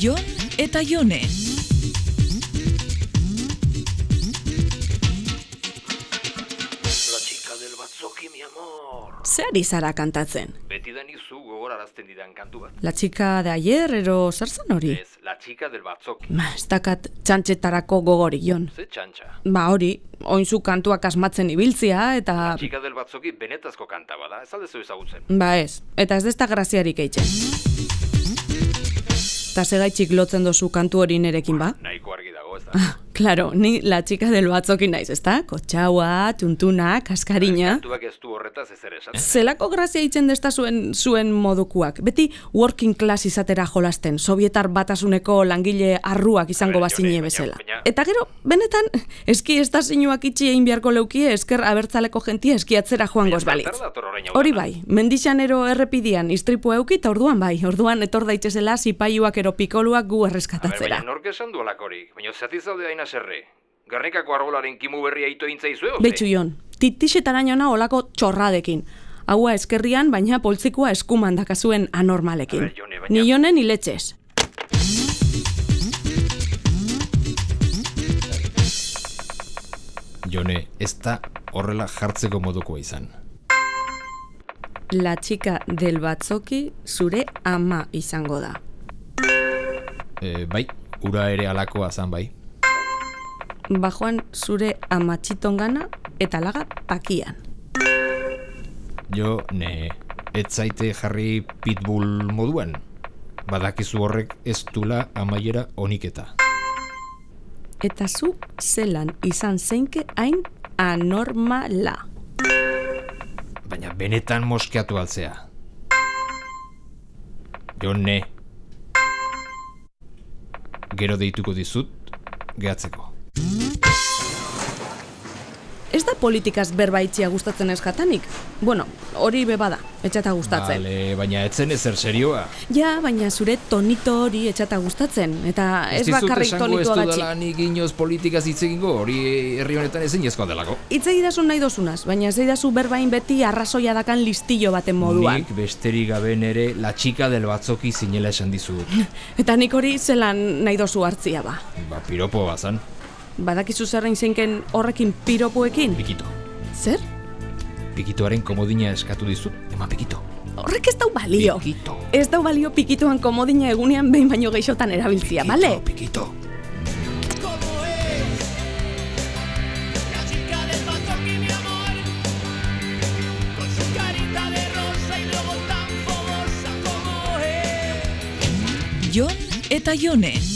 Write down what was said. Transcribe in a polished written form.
Jon eta Jone. La chica del bazzoki, mi amor. Zer ari zara kantatzen? Betidan izu gogorarazten didan kantu bat. La chica de ayer, ero zer zen hori? Ez, la chica del bazzoki. Ez dakat txantxetarako gogorik, Jon. Ze txantxa. Ba hori, oinzu kantuak asmatzen ibiltzia, eta... La chica del bazzoki benetazko kanta bada, ez aldezu ezagutzen. Ba ez, eta ez dezta graziarik eitzen. Eta segaitxik lotzen dozu kantu hori nerekin ba? Nahiko argi dago, ez da. Claro, ni la chica del batzokin naiz, ezta? Kotxaua, tuntuna, kaskarina... Kantuak ez du horretaz ezer esan. Zelako grazia itzen desta zuen modukuak. Beti working class izatera jolasten, sovietar batasuneko langile arruak izango bazine bezala. Eta gero, benetan, eski estazinuak itxi egin beharko leukie esker abertzaleko jentia eskiatzera joangoz balitz. Hori bai, mendixanero errepidian istripu euki eta orduan etor daitezela zipaiuak ero pikoluak gu erreskatatzera. Baina nork esan dualak hori, baina zati zaude haina serre. Gernikako arbolaren kimu berria ito intzaizue, oze? Beitzu Jon, titixetarainona olako txorradekin. Haua eskerrian, baina poltzikoa eskuman dakazuen anormalekin. Ni Jonen iletxez. Jone, ez da horrela jartzeko modukoa izan. La chica del batzoki zure ama izango da. Bai, ura ere alakoa zan bai. Bajoan zure amatxitongana eta laga pakian. Jo, ez zaite jarri pitbull moduan. Badakizu horrek ez dula amaiera oniketa. Eta zu zelan izan zeinke hain anormala. Baina benetan moskeatu altzea. Jone. Gero deituko dizut, gehatzeko. Ez da politikaz berbaitzia gustatzen ez jatanik? Bueno, hori bebada, etxata gustatzen. Bale, baina etzen ezer serioa. Ja, baina zure tonito hori etxata gustatzen, eta ez bakarrik tonito agatxik. Ez dizut nik inoz politikaz hitz egingo, hori herri honetan ezin ezkoa delako. Hitz egidazu nahi dozunaz, baina ez eidazu berbain beti arrazoia dakan listillo baten moduan. Nik besterik gabe nere la chica del batzoki zinela esan dizut. Eta nik hori zelan nahi dozu hartzia ba. Ba, piropo bazan. Badakizu zerrein zeinken horrekin piropoekin? Pikito. Zer? Pikitoaren komodina eskatu dizut, eman pikito. Horrek ez dau balio. Pikito. Ez dau balio pikitoan komodina egunean behin baino geixotan erabiltzia, bale? Pikito. Jon eta Jone.